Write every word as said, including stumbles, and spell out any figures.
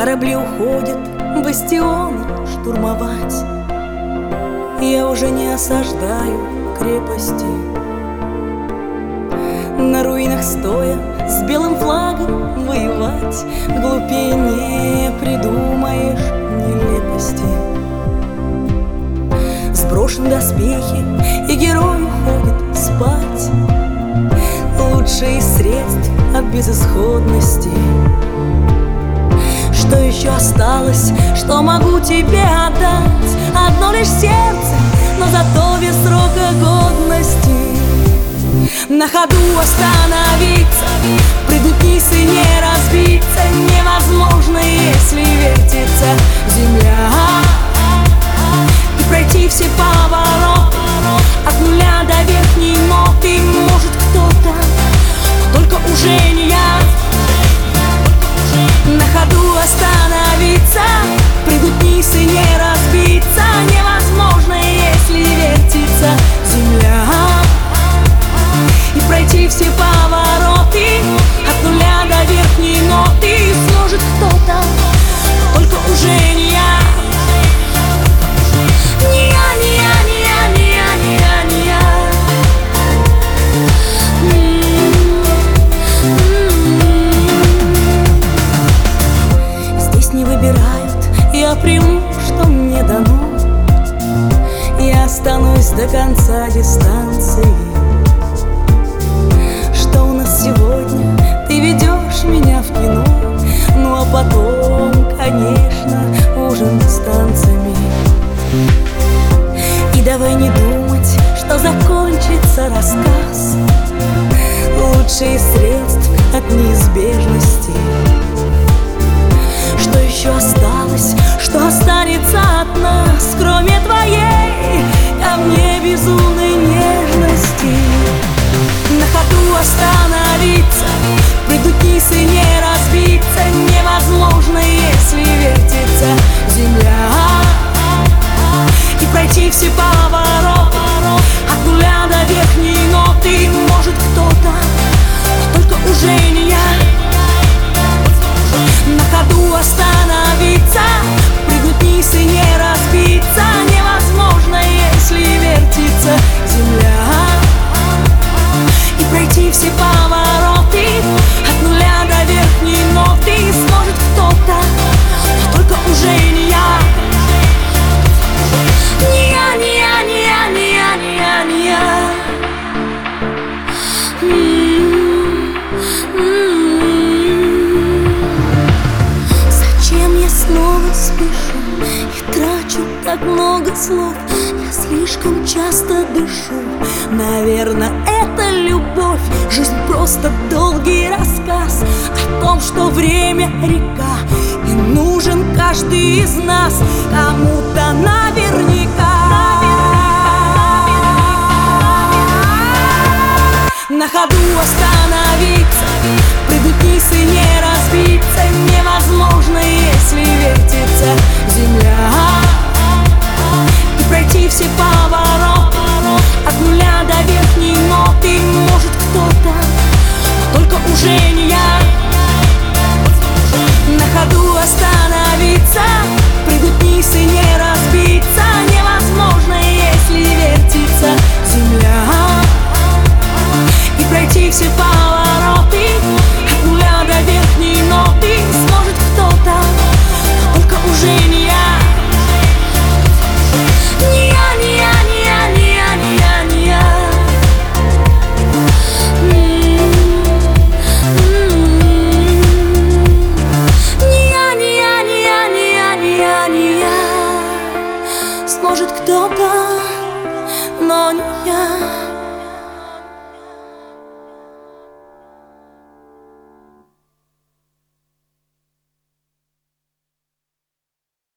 Корабли уходят бастионы штурмовать. Я уже не осаждаю крепости. На руинах стоя с белым флагом воевать глупее не придумаешь нелепости. Сброшены доспехи, и герой уходит спать. Лучшие из средств от безысходности. Что еще осталось, что могу тебе отдать? Одно лишь сердце, но зато без срока годности. На ходу остановиться, прыгнуть вниз и не разбиться невозможно, если вертится земля. И пройти все повороты от нуля до верхней ноты может кто-то, только уже не я. На ходу остановиться, прыгнуть вниз и не разбиться невозможно, если вертится земля. И пройти все повороты от нуля до верхней ноты сможет кто-то, только уже не я. Не я, не я, не я, не я, не я, не я. Здесь не выбирают, я приму, что мне дано. Я останусь до конца дистанции. Что у нас сегодня? Ты ведешь меня в кино. Ну а потом, конечно, ужин с танцами. И давай не думать, что закончится рассказ. Лучшие средств от неизбежности. Что еще осталось, что останется от нас, кроме твоей ко мне безумной нежности? На ходу остановиться, прыгнуть вниз и не разбиться невозможно, если вертится земля. И пройти все повороты от нуля до верхней ноты может кто-то, только уже не я. На ходу остановиться, прыгнуть вниз и не разбиться невозможно, если вертится земля. И пройти все повороты от нуля до верхней ноты сможет кто-то, только уже не я. Не я, не я, не я, не я, не я, не я. Зачем я снова спешу и трачу так много слов? Я слишком часто дышу. Наверное, это любовь. Жизнь просто долгий рассказ о том, что время река, и нужен каждый из нас кому-то наверняка. На ходу остановиться, прыгнуть вниз и не разбиться невозможно, если вертится земля. И пройти все повороты от нуля до верхней ноты может кто-то, только уже не я. На ходу остановиться, прыгнуть вниз и не разбиться невозможно, если вертится земля. И пройти все повороты от нуля до верхней ноты сможет кто-то, только уже не я. Не я, не я, не я, не я, не я, не я. Не я, не я, не я, не я, не я, не я. Сможет кто-то, но не я.